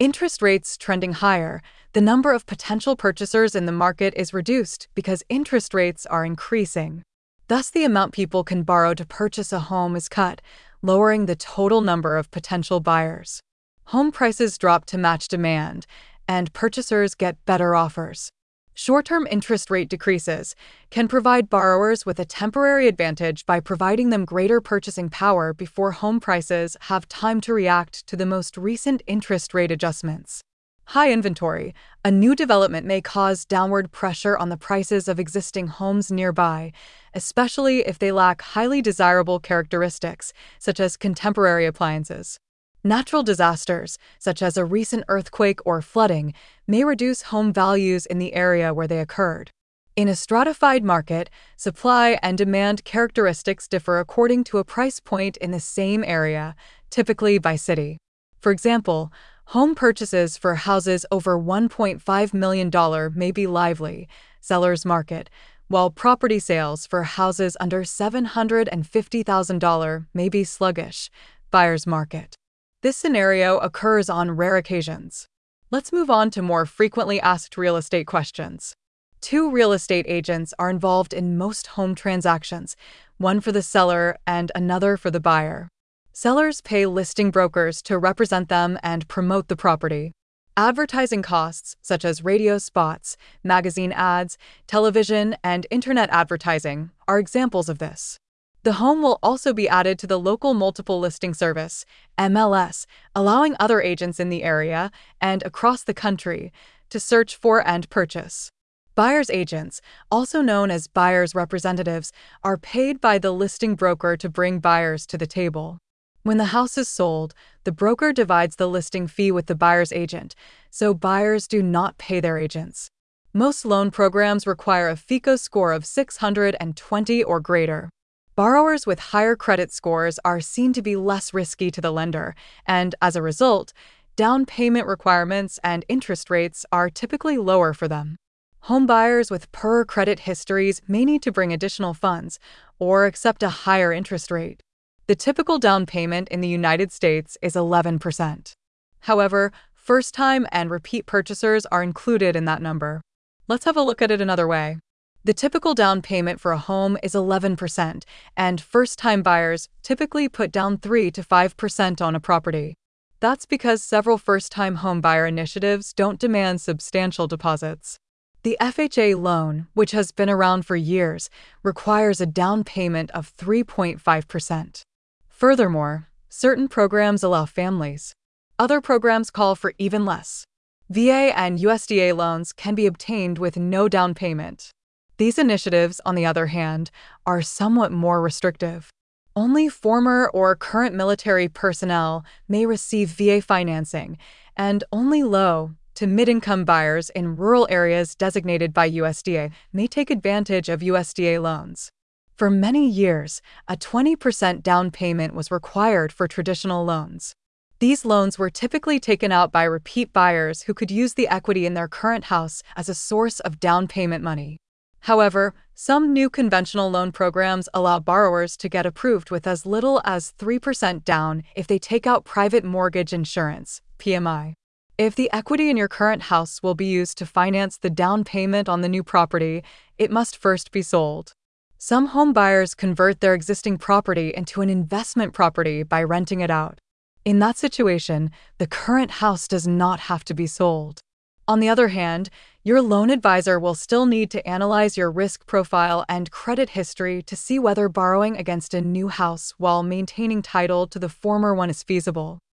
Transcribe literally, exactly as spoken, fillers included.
Interest rates trending higher, the number of potential purchasers in the market is reduced because interest rates are increasing. Thus, the amount people can borrow to purchase a home is cut, lowering the total number of potential buyers. Home prices drop to match demand, and purchasers get better offers. Short-term interest rate decreases can provide borrowers with a temporary advantage by providing them greater purchasing power before home prices have time to react to the most recent interest rate adjustments. High inventory. A new development may cause downward pressure on the prices of existing homes nearby, especially if they lack highly desirable characteristics, such as contemporary appliances. Natural disasters, such as a recent earthquake or flooding, may reduce home values in the area where they occurred. In a stratified market, supply and demand characteristics differ according to a price point in the same area, typically by city. For example, home purchases for houses over one point five million dollars may be lively, seller's market, while property sales for houses under seven hundred fifty thousand dollars may be sluggish, buyer's market. This scenario occurs on rare occasions. Let's move on to more frequently asked real estate questions. Two real estate agents are involved in most home transactions, one for the seller and another for the buyer. Sellers pay listing brokers to represent them and promote the property. Advertising costs, such as radio spots, magazine ads, television, and internet advertising, are examples of this. The home will also be added to the local multiple listing service, M L S, allowing other agents in the area and across the country to search for and purchase. Buyer's agents, also known as buyer's representatives, are paid by the listing broker to bring buyers to the table. When the house is sold, the broker divides the listing fee with the buyer's agent, so buyers do not pay their agents. Most loan programs require a FICO score of six hundred twenty or greater. Borrowers with higher credit scores are seen to be less risky to the lender, and as a result, down payment requirements and interest rates are typically lower for them. Home buyers with poorer credit histories may need to bring additional funds or accept a higher interest rate. The typical down payment in the United States is eleven percent. However, first-time and repeat purchasers are included in that number. Let's have a look at it another way. The typical down payment for a home is eleven percent, and first-time buyers typically put down three to five percent on a property. That's because several first-time home buyer initiatives don't demand substantial deposits. The F H A loan, which has been around for years, requires a down payment of three point five percent. Furthermore, certain programs allow families. Other programs call for even less. V A and U S D A loans can be obtained with no down payment. These initiatives, on the other hand, are somewhat more restrictive. Only former or current military personnel may receive V A financing, and only low to mid-income buyers in rural areas designated by U S D A may take advantage of U S D A loans. For many years, a twenty percent down payment was required for traditional loans. These loans were typically taken out by repeat buyers who could use the equity in their current house as a source of down payment money. However, some new conventional loan programs allow borrowers to get approved with as little as three percent down if they take out private mortgage insurance, P M I. If the equity in your current house will be used to finance the down payment on the new property, it must first be sold. Some home buyers convert their existing property into an investment property by renting it out. In that situation, the current house does not have to be sold. On the other hand, your loan advisor will still need to analyze your risk profile and credit history to see whether borrowing against a new house while maintaining title to the former one is feasible.